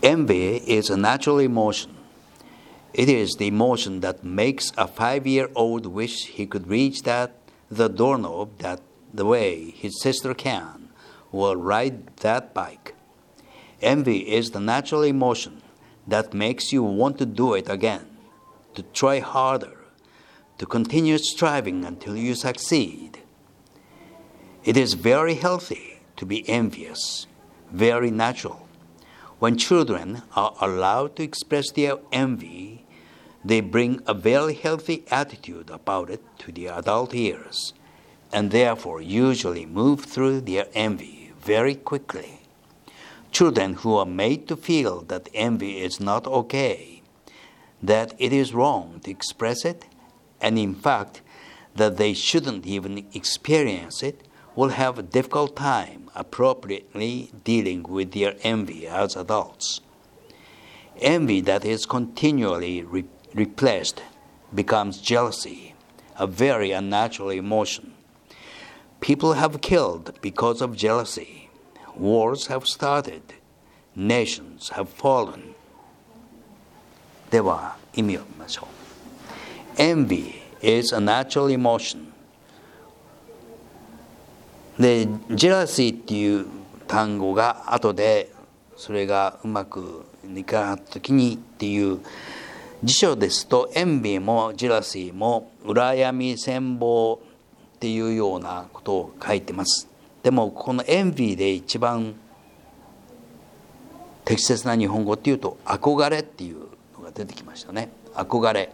Envy is a natural emotion. It is the emotion that makes a 5-year-old wish he could reach the doorknob the way his sister can, or ride that bike. Envy is the natural emotion that makes you want to do it again, to try harder, to continue striving until you succeed. It is very healthy to be envious, very natural. When children are allowed to express their envy, they bring a very healthy attitude about it to their adult years, and therefore usually move through their envy very quickly. Children who are made to feel that envy is not okay, that it is wrong to express it, and in fact that they shouldn't even experience it, will have a difficult time appropriately dealing with their envy as adults. Envy that is continually replaced becomes jealousy, a very unnatural emotion. People have killed because of jealousy. Wars have started. Nations have fallen. では、意味を見ましょう。Envy is a natural emotion. で、jealousy っていう単語が後でそれがうまくいかなかった時にっていう辞書ですと、envy もjealousyも羨み羨望っていうようなことを書いてます。でもこのenvyで一番適切な日本語っていうと憧れっていうのが出てきましたね。憧れ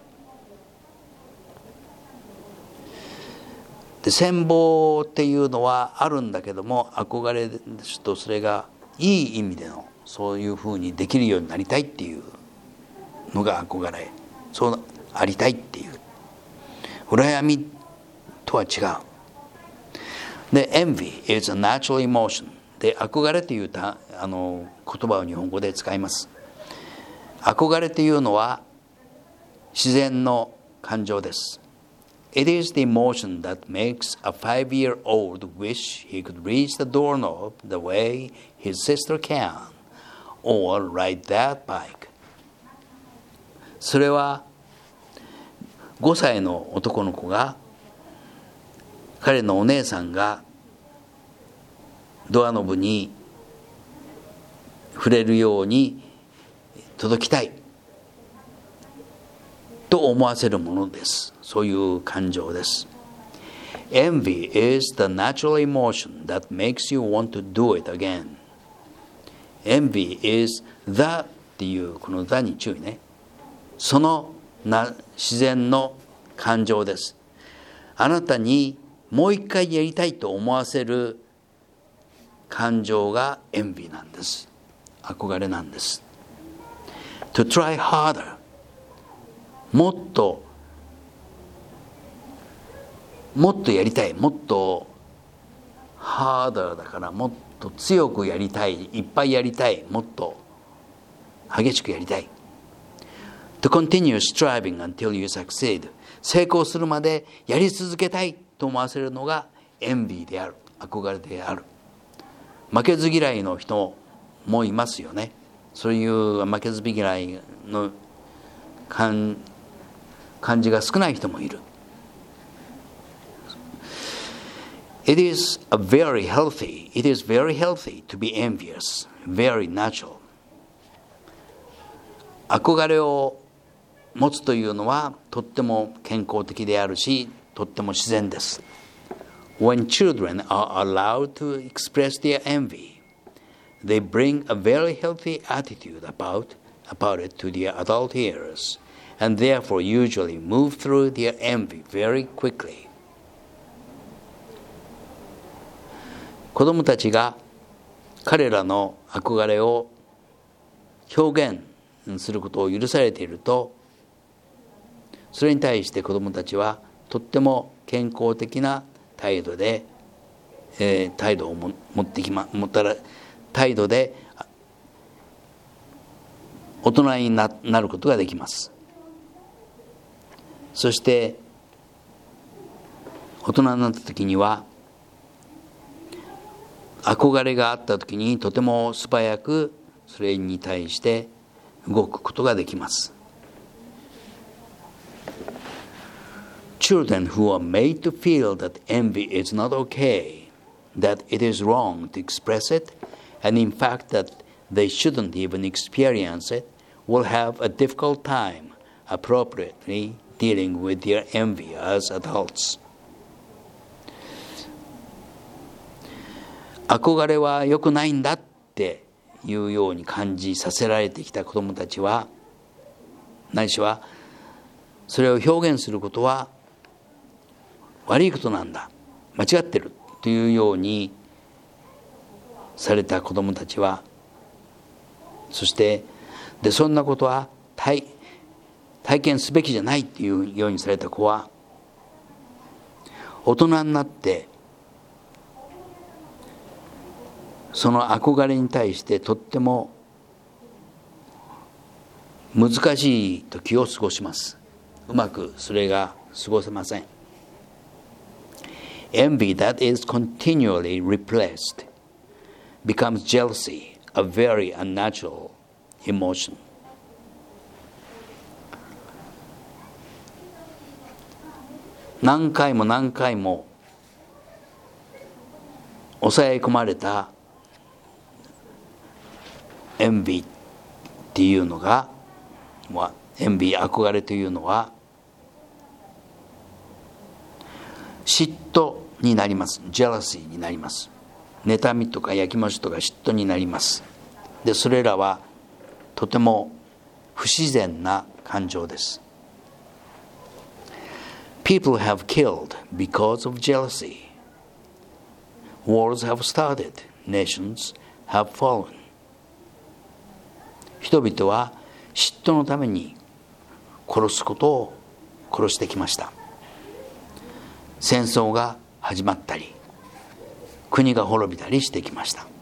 で、羨望っていうのはあるんだけども、憧れですとそれがいい意味でのそういうふうにできるようになりたいっていうのが憧れ、そうありたいっていう羨みとは違う。で、envy is a natural emotion で、憧れという言葉を日本語で使います。憧れというのは自然の感情です。It is the emotion that makes a 5-year-old wish he could reach the doorknob the way his sister can, or ride that bike. それは5歳の男の子が彼のお姉さんがドアノブに触れるように届きたいと思わせるものです。そういう感情です。Envy is the natural emotion that makes you want to do it again. Envy is the っていうこの the に注意ね。その自然の感情です。あなたにもう一回やりたいと思わせる感情がenvyなんです。憧れなんです。To try harder もっとやりたい、もっとharderだからもっと強くやりたい、いっぱいやりたい、もっと激しくやりたい。To continue striving until you succeed 成功するまでやり続けたいと思わせるのがenvyである、憧れである。負けず嫌いの人もいますよね。そういう負けず嫌いの感じが少ない人もいる。It is very healthy to be envious, very natural. 憧れを持つというのはとっても健康的であるし、とっても自然です。When children are allowed to express their envy, they bring a very healthy attitude about it to their adult years, and therefore usually move through their envy very quickly. 子供たちが彼らの憧れを表現することを許されていると、それに対して子供たちはとっても健康的な態度で、態度で大人になることができます。そして大人になった時には憧れがあった時にとても素早くそれに対して動くことができます。Children who are made to feel that envy is not okay, that it is wrong to express it, and in fact that they shouldn't even experience it, will have a difficult time appropriately dealing with their envy as adults. 憧れは良くないんだっていうように感じさせられてきた子どもたちは、ないしはそれを表現することは悪いことなんだ、間違ってるというようにされた子どもたちは、そしてそんなことは体験すべきじゃないというようにされた子は、大人になってその憧れに対してとっても難しい時を過ごします。うまくそれが過ごせません。Envy that is continually repressed becomes jealousy, a very unnatural emotion. 何回も何回も抑え込まれたエンビーっていうのが、エンビー、憧れというのは嫉妬になります。ジェラシーになります。妬みとかやきもちとか嫉妬になります。で、それらはとても不自然な感情です。People have killed because of jealousy. Wars have started. Nations have fallen. 人々は嫉妬のために殺すことを殺してきました。戦争が始まったり、国が滅びたりしてきました。